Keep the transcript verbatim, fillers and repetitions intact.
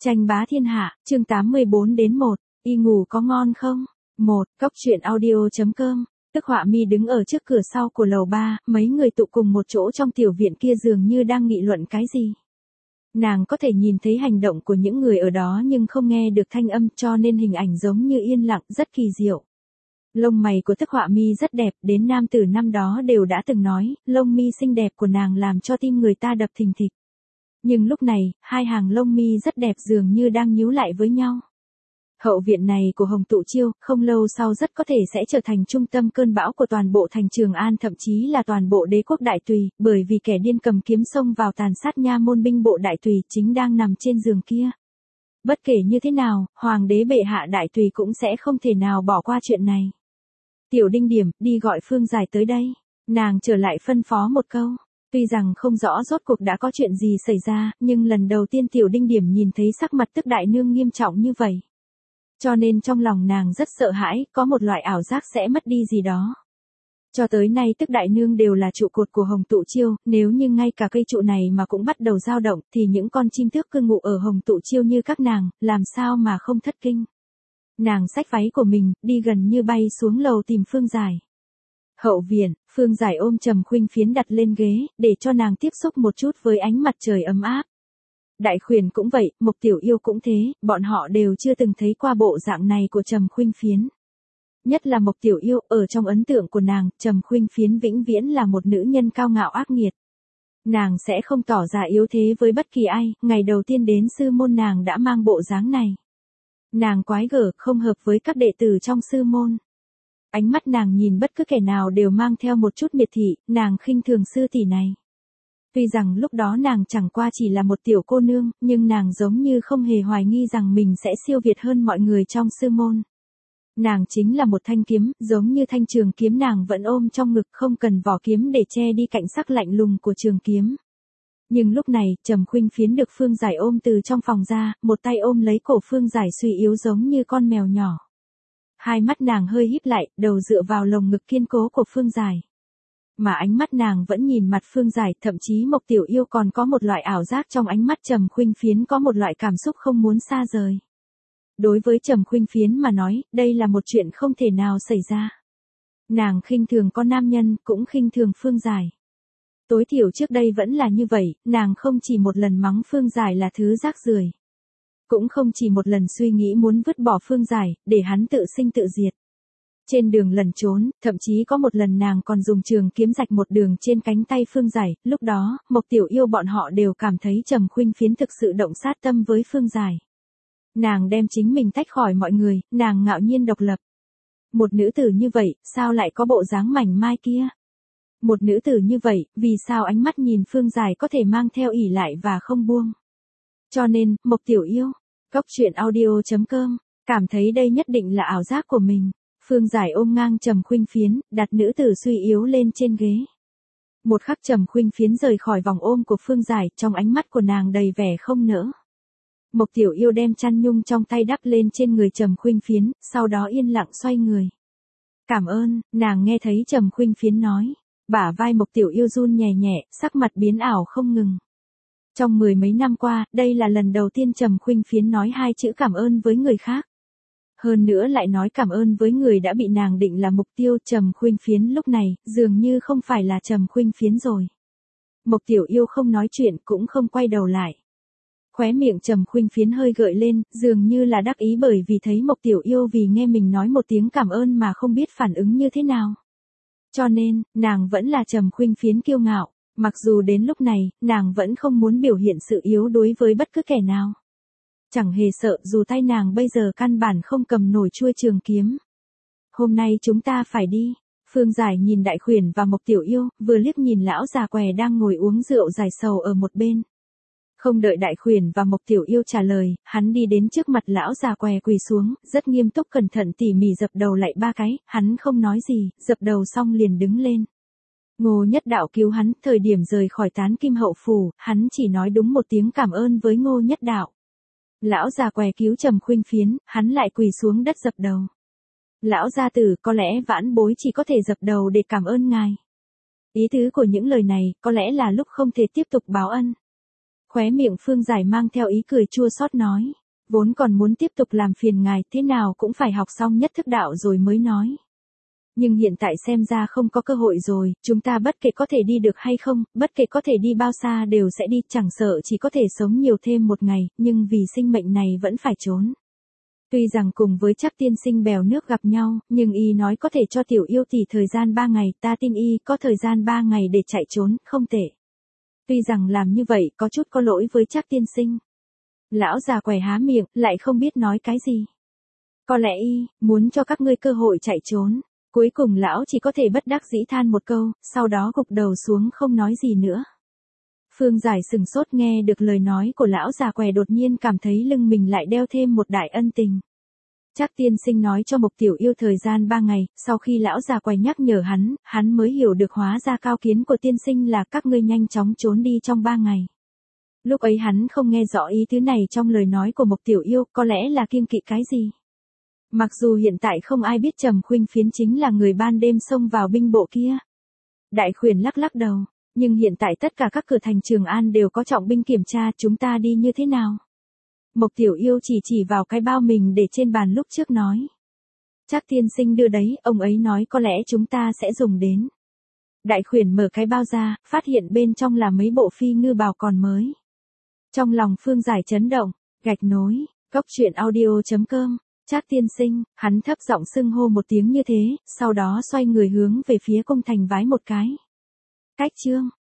Tranh bá thiên hạ, chương tám mươi bốn đến một, y ngủ có ngon không? một. Cóc truyện audio.com. Tức Họa Mi đứng ở trước cửa sau của lầu ba, mấy người tụ cùng một chỗ trong tiểu viện kia dường như đang nghị luận cái gì. Nàng có thể nhìn thấy hành động của những người ở đó nhưng không nghe được thanh âm, cho nên hình ảnh giống như yên lặng, rất kỳ diệu. Lông mày của Tức Họa Mi rất đẹp, đến nam tử năm đó đều đã từng nói, lông mi xinh đẹp của nàng làm cho tim người ta đập thình thịch. Nhưng lúc này, hai hàng lông mi rất đẹp dường như đang nhíu lại với nhau. Hậu viện này của Hồng Tụ Chiêu, không lâu sau rất có thể sẽ trở thành trung tâm cơn bão của toàn bộ thành Trường An, thậm chí là toàn bộ đế quốc Đại Tùy, bởi vì kẻ điên cầm kiếm xông vào tàn sát nha môn binh bộ Đại Tùy chính đang nằm trên giường kia. Bất kể như thế nào, Hoàng đế bệ hạ Đại Tùy cũng sẽ không thể nào bỏ qua chuyện này. Tiểu Đinh Điểm, đi gọi Phương Giải tới đây. Nàng trở lại phân phó một câu. Tuy rằng không rõ rốt cuộc đã có chuyện gì xảy ra, nhưng lần đầu tiên Tiểu Đinh Điểm nhìn thấy sắc mặt Tức đại nương nghiêm trọng như vậy. Cho nên trong lòng nàng rất sợ hãi, có một loại ảo giác sẽ mất đi gì đó. Cho tới nay Tức đại nương đều là trụ cột của Hồng Tụ Chiêu, nếu như ngay cả cây trụ này mà cũng bắt đầu dao động, thì những con chim tước cư ngụ ở Hồng Tụ Chiêu như các nàng, làm sao mà không thất kinh. Nàng xách váy của mình, đi gần như bay xuống lầu tìm Phương Giải. Hậu viện, Phương Giải ôm Trầm Khuynh Phiến đặt lên ghế, để cho nàng tiếp xúc một chút với ánh mặt trời ấm áp. Đại Khuyển cũng vậy, Mộc Tiểu Yêu cũng thế, bọn họ đều chưa từng thấy qua bộ dạng này của Trầm Khuynh Phiến. Nhất là Mộc Tiểu Yêu, ở trong ấn tượng của nàng, Trầm Khuynh Phiến vĩnh viễn là một nữ nhân cao ngạo ác nghiệt. Nàng sẽ không tỏ ra yếu thế với bất kỳ ai, ngày đầu tiên đến sư môn nàng đã mang bộ dáng này. Nàng quái gở, không hợp với các đệ tử trong sư môn. Ánh mắt nàng nhìn bất cứ kẻ nào đều mang theo một chút miệt thị, nàng khinh thường sư tỷ này. Tuy rằng lúc đó nàng chẳng qua chỉ là một tiểu cô nương, nhưng nàng giống như không hề hoài nghi rằng mình sẽ siêu việt hơn mọi người trong sư môn. Nàng chính là một thanh kiếm, giống như thanh trường kiếm nàng vẫn ôm trong ngực, không cần vỏ kiếm để che đi cạnh sắc lạnh lùng của trường kiếm. Nhưng lúc này, Trầm Khuynh Phiến được Phương Giải ôm từ trong phòng ra, một tay ôm lấy cổ Phương Giải suy yếu giống như con mèo nhỏ. Hai mắt nàng hơi híp lại, đầu dựa vào lồng ngực kiên cố của Phương Giải. Mà ánh mắt nàng vẫn nhìn mặt Phương Giải, thậm chí Mộc Tiểu Yêu còn có một loại ảo giác trong ánh mắt Trầm Khuynh Phiến có một loại cảm xúc không muốn xa rời. Đối với Trầm Khuynh Phiến mà nói, đây là một chuyện không thể nào xảy ra. Nàng khinh thường con nam nhân, cũng khinh thường Phương Giải. Tối thiểu trước đây vẫn là như vậy, nàng không chỉ một lần mắng Phương Giải là thứ rác rưởi. Cũng không chỉ một lần suy nghĩ muốn vứt bỏ Phương Giải, để hắn tự sinh tự diệt. Trên đường lẩn trốn, thậm chí có một lần nàng còn dùng trường kiếm rạch một đường trên cánh tay Phương Giải, lúc đó, Mộc Tiểu Yêu bọn họ đều cảm thấy Trầm Khuynh Phiến thực sự động sát tâm với Phương Giải. Nàng đem chính mình tách khỏi mọi người, nàng ngạo nhiên độc lập. Một nữ tử như vậy, sao lại có bộ dáng mảnh mai kia? Một nữ tử như vậy, vì sao ánh mắt nhìn Phương Giải có thể mang theo ỷ lại và không buông? Cho nên, Mộc Tiểu Yêu, Cóc truyện audio.com, cảm thấy đây nhất định là ảo giác của mình. Phương Giải ôm ngang Trầm Khuynh Phiến, đặt nữ tử suy yếu lên trên ghế. Một khắc Trầm Khuynh Phiến rời khỏi vòng ôm của Phương Giải, trong ánh mắt của nàng đầy vẻ không nỡ. Mộc Tiểu Yêu đem chăn nhung trong tay đắp lên trên người Trầm Khuynh Phiến, sau đó yên lặng xoay người. Cảm ơn, nàng nghe thấy Trầm Khuynh Phiến nói. Bả vai Mộc Tiểu Yêu run nhẹ nhẹ, sắc mặt biến ảo không ngừng. Trong mười mấy năm qua, đây là lần đầu tiên Trầm Khuynh Phiến nói hai chữ cảm ơn với người khác. Hơn nữa lại nói cảm ơn với người đã bị nàng định là mục tiêu. Trầm Khuynh Phiến lúc này, dường như không phải là Trầm Khuynh Phiến rồi. Mộc Tiểu Yêu không nói chuyện, cũng không quay đầu lại. Khóe miệng Trầm Khuynh Phiến hơi gợi lên, dường như là đắc ý bởi vì thấy Mộc Tiểu Yêu vì nghe mình nói một tiếng cảm ơn mà không biết phản ứng như thế nào. Cho nên, nàng vẫn là Trầm Khuynh Phiến kiêu ngạo, mặc dù đến lúc này, nàng vẫn không muốn biểu hiện sự yếu đuối với bất cứ kẻ nào. Chẳng hề sợ dù tay nàng bây giờ căn bản không cầm nổi chuôi trường kiếm. Hôm nay chúng ta phải đi. Phương Giải nhìn Đại Khuyển và Mộc Tiểu Yêu, vừa liếc nhìn lão già què đang ngồi uống rượu giải sầu ở một bên. Không đợi Đại Khuyển và Mộc Tiểu Yêu trả lời, hắn đi đến trước mặt lão già què quỳ xuống, rất nghiêm túc cẩn thận tỉ mỉ dập đầu lại ba cái, hắn không nói gì, dập đầu xong liền đứng lên. Ngô Nhất Đạo cứu hắn, thời điểm rời khỏi Tán Kim Hậu phủ, hắn chỉ nói đúng một tiếng cảm ơn với Ngô Nhất Đạo. Lão già què cứu Trầm Khuynh Phiến, hắn lại quỳ xuống đất dập đầu. Lão gia tử, có lẽ vãn bối chỉ có thể dập đầu để cảm ơn ngài. Ý tứ của những lời này, có lẽ là lúc không thể tiếp tục báo ân. Khóe miệng Phương Giải mang theo ý cười chua xót nói. Vốn còn muốn tiếp tục làm phiền ngài, thế nào cũng phải học xong nhất thức đạo rồi mới nói. Nhưng hiện tại xem ra không có cơ hội rồi, chúng ta bất kể có thể đi được hay không, bất kể có thể đi bao xa đều sẽ đi, chẳng sợ chỉ có thể sống nhiều thêm một ngày, nhưng vì sinh mệnh này vẫn phải trốn. Tuy rằng cùng với Trác tiên sinh bèo nước gặp nhau, nhưng y nói có thể cho tiểu yêu tỷ thời gian ba ngày, ta tin y có thời gian ba ngày để chạy trốn, không tệ. Tuy rằng làm như vậy có chút có lỗi với Trác tiên sinh. Lão già què há miệng, lại không biết nói cái gì. Có lẽ y muốn cho các ngươi cơ hội chạy trốn. Cuối cùng lão chỉ có thể bất đắc dĩ than một câu, sau đó gục đầu xuống không nói gì nữa. Phương Giải sừng sốt nghe được lời nói của lão già què, đột nhiên cảm thấy lưng mình lại đeo thêm một đại ân tình. Trác tiên sinh nói cho Mộc tiểu yêu thời gian ba ngày, sau khi lão già què nhắc nhở hắn, hắn mới hiểu được hóa ra cao kiến của tiên sinh là các ngươi nhanh chóng trốn đi trong ba ngày. Lúc ấy hắn không nghe rõ ý thứ này trong lời nói của Mộc tiểu yêu, có lẽ là kiêng kỵ cái gì. Mặc dù hiện tại không ai biết Trầm Khuynh Phiến chính là người ban đêm xông vào binh bộ kia. Đại Khuyển lắc lắc đầu, nhưng hiện tại tất cả các cửa thành Trường An đều có trọng binh kiểm tra, chúng ta đi như thế nào? Mộc tiểu yêu chỉ chỉ vào cái bao mình để trên bàn lúc trước nói. Trác tiên sinh đưa đấy, ông ấy nói có lẽ chúng ta sẽ dùng đến. Đại Khuyển mở cái bao ra, phát hiện bên trong là mấy bộ phi ngư bào còn mới. Trong lòng Phương Giải chấn động, gạch nối, cốc truyện audio chấm com. Trác tiên sinh, hắn thấp giọng xưng hô một tiếng như thế, sau đó xoay người hướng về phía cung thành vái một cái. Cách chương